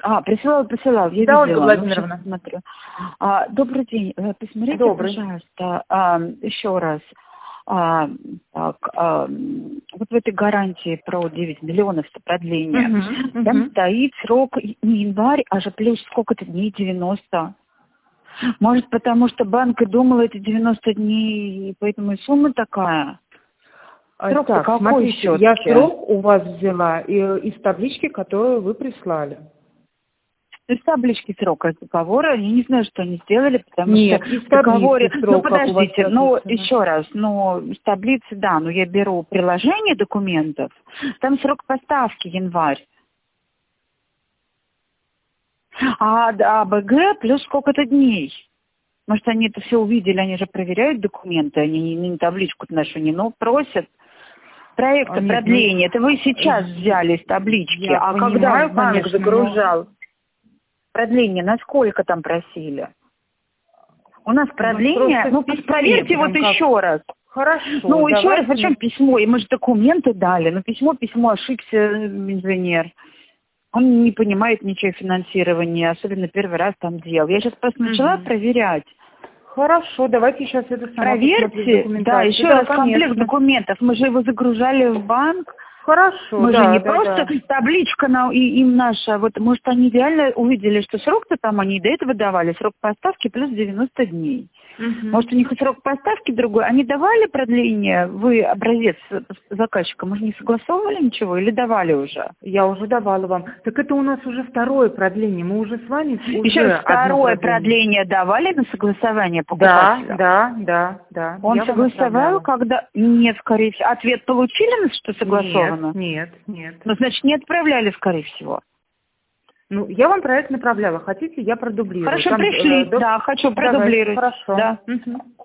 Присылал, я Да, видела. Ольга Владимировна. Смотрю. Добрый день. Посмотрите, пожалуйста, еще раз. Вот в этой гарантии про 9 миллионов продления, там стоит срок не январь, а же плюс сколько-то дней, 90. Может, потому что банк и думал эти 90 дней, и поэтому и сумма такая? Срок-то Так, какой смотрите, всё-таки? я срок у вас взяла из таблички, которую вы прислали. Из таблички срока договора, я не знаю, что они сделали, потому Нет, что из в договоре... таблицы срок, как у вас Подождите, написано. еще раз, из таблицы, да, я беру приложение документов, там срок поставки январь. А АБГ плюс сколько-то дней. Может, они это все увидели, они же проверяют документы, они не табличку нашу просят. Проекта продления, это вы сейчас взяли из таблички, Я когда понимаю, банк конечно, загружал продление, насколько там просили? У нас продление, проверьте вот еще раз. Хорошо, еще раз, зачем письмо? И мы же документы дали, письмо, ошибся инженер. Он не понимает ничего финансирования, особенно первый раз там делал. Я сейчас просто начала проверять. Хорошо, давайте сейчас это сама проверьте, да, еще раз комплект документов. Мы же его загружали в банк. Хорошо, мы же не просто табличка им наша. Вот, может, они реально увидели, что срок-то там они до этого давали, срок поставки плюс 90 дней. Может, у них срок поставки другой. Они давали продление, вы образец заказчика, мы же не согласовывали ничего или давали уже? Я уже давала вам. Так это у нас уже второе продление. Мы уже с вами еще раз, второе продление давали на согласование покупателя? Да. Он согласовал, когда... Нет, скорее всего. Ответ получили, что согласовано? Нет. Значит, не отправляли, скорее всего. Я вам проект направляла. Хотите, я продублирую. Хорошо, пришли. Да, хочу продублировать. Хорошо. Да.